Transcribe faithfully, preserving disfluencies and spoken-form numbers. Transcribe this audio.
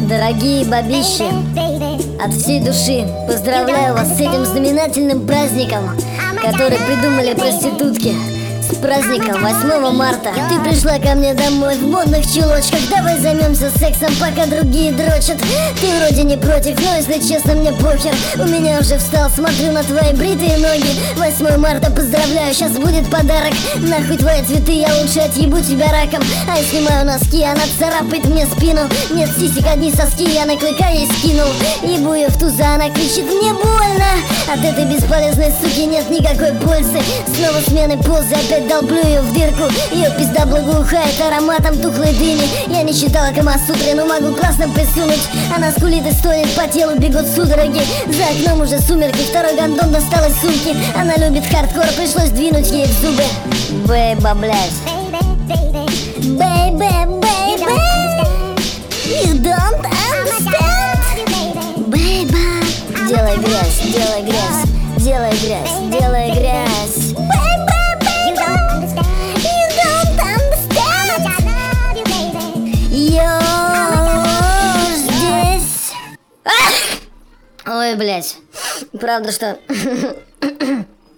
Дорогие бабищи, от всей души поздравляю вас с этим знаменательным праздником, который придумали проститутки. С праздником восьмого марта. Ты пришла ко мне домой в модных чулочках. Давай займемся сексом, пока другие дрочат. Ты вроде не против, но если честно, мне похер. У меня уже встал, смотрю на твои бритые ноги. восьмое марта, поздравляю, сейчас будет подарок. Нахуй твои цветы, я лучше отъебу тебя раком. А я снимаю носки, она царапает мне спину. Нет сисек, одни соски, я на клыка ей скинул. Ебу ее в туза, она кричит, мне больно. От этой бесполезной суки нет никакой пользы. Снова смены позы, опять долблю ее в дырку. Ее пизда благоухает ароматом тухлой дыни. Я не читала Камасутры, но могу классно присунуть. Она скулит и стонет, по телу бегут судороги. За окном уже сумерки, второй гондон достал из сумки. Она любит хардкор, пришлось двинуть ей в зубы. Бэйба, блядь. Бэйбэ, бэйбэ. You don't understand. Бэйба. Делай грязь, делай грязь. Делай грязь, делай грязь. Ой, блядь, правда, что...